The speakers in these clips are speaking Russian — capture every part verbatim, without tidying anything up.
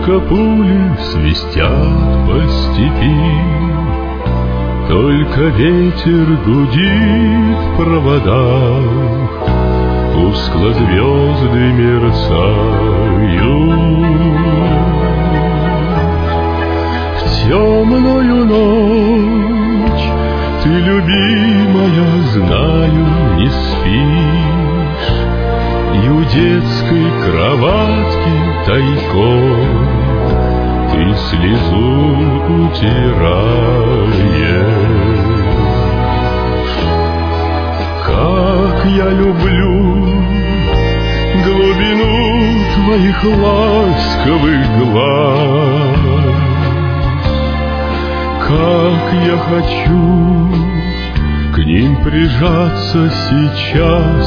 Только пули свистят по степи, только ветер гудит в проводах, тускло звезды мерцают. В темную ночь ты, любимая, знаю, не спишь, и у детской кроватки тайком ты слезу утираешь. Как я люблю глубину твоих ласковых глаз, как я хочу к ним прижаться сейчас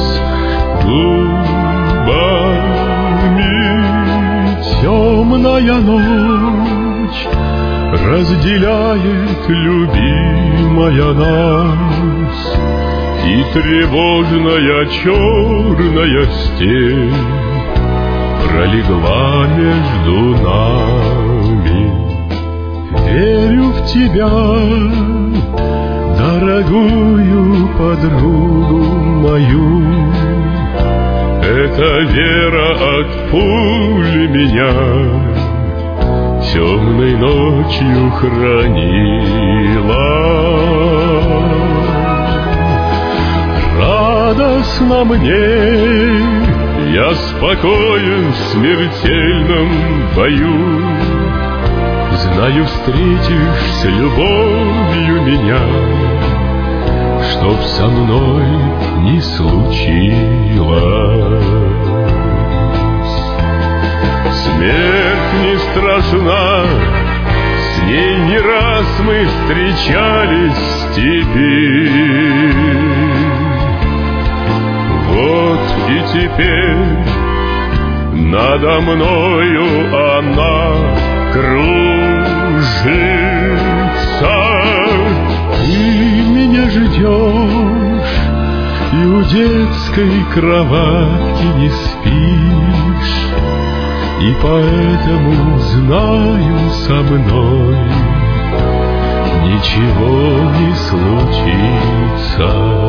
губами. Темная ночь разделяет, любимая, нас, и тревожная черная степь пролегла между нами. Верю в тебя, дорогую подругу мою, эта вера от пули меня темной ночью хранила. Радостно мне, я спокоен в смертельном бою. Знаю, встретишь с любовью меня, чтоб со мной не случилось. Смерть не страшна, с ней не раз мы встречались в степи. Вот и теперь надо мною она кружится. Ты меня ждешь и у детской кроватки не спишь, и поэтому знаю, со мной ничего не случится.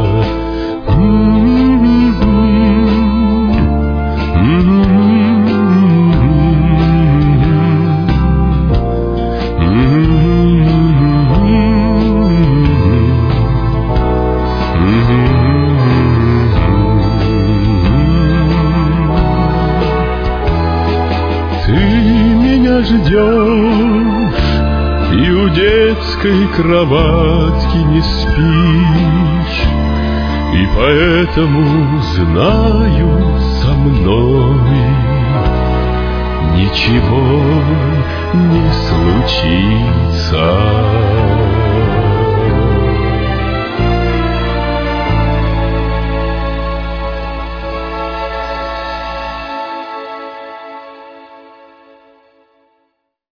Ждешь и у детской кроватки не спишь, и поэтому знаю, со мной ничего не случится.